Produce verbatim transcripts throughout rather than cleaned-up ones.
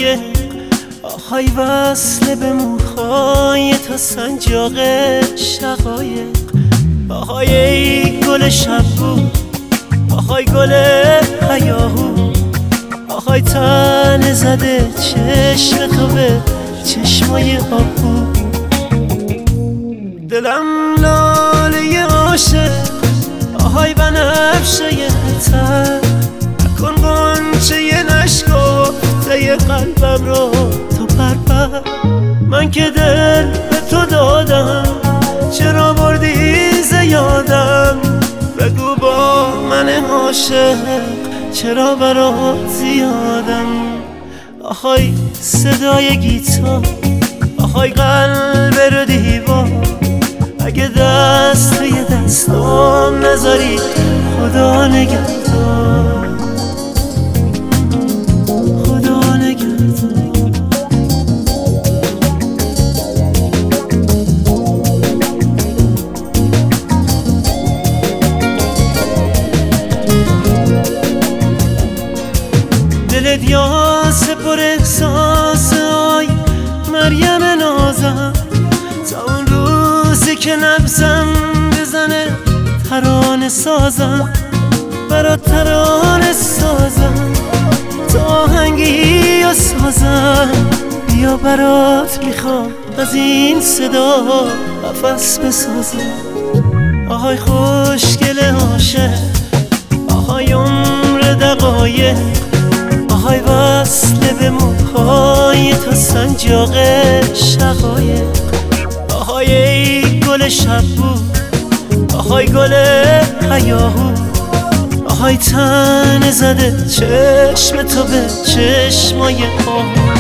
دقایق، آهای وصله به موهای تا سنجاق شقایق. آهای ای گل شبو، آهای گل هیاهو، آهای تن زده چشم تو به چشمای آبو. دلم لاله عاشق، آهای بنفشه تر، نکن غنچه نشکفته قلبم رو تو پرپر. من که دل به تو دادم، چرا بردی ز یادم؟ بگو با من عاشق چرا برات زیادم؟ آهای صدای گیتار، آهای قلب رو دیوار، اگه دست توی دستام نذاری خدا نگهدار، خدا نگهدار. دلت یاس پر احساس، آی مریم نازم، تا اون روزی که نبزم بزنه ترانه سازم، برات ترانه سازم، تا آهنگی و سازم. بیا برات میخوام از این صدا قفس بسازم. آهای خوشگل عاشق، آهای عمر دقایق، آهای وصله به موهای تا سنجاق شقایق. آهای ای گل شبو، آهای گل هیاهو، آهای تن زده چشم تو به چشمای آهو.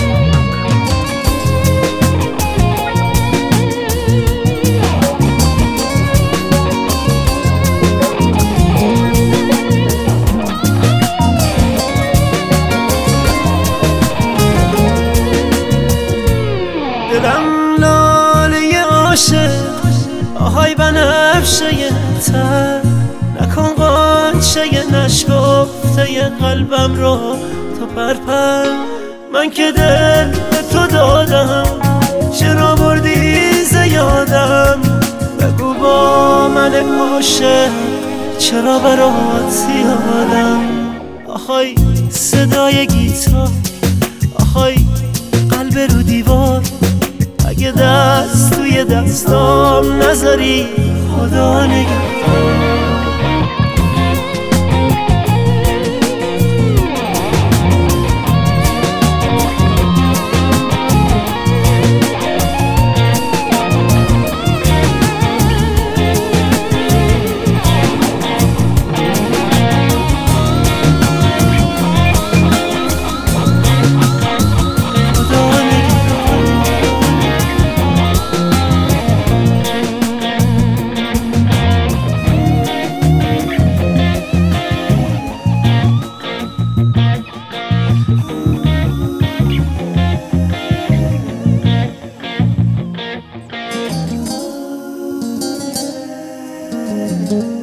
دلم لاله عاشق، آهای بنفشه تر، نکن غنچه نشکفته قلبم رو تو پرپر. من که دل به تو دادم، چرا بردی ز یادم؟ بگو با من عاشق چرا برات زیادم؟ آهای صدای گیتار، آهای قلب رو دیوار، اگه دست توی دستام نذاری خدا نگهدار. Thank you.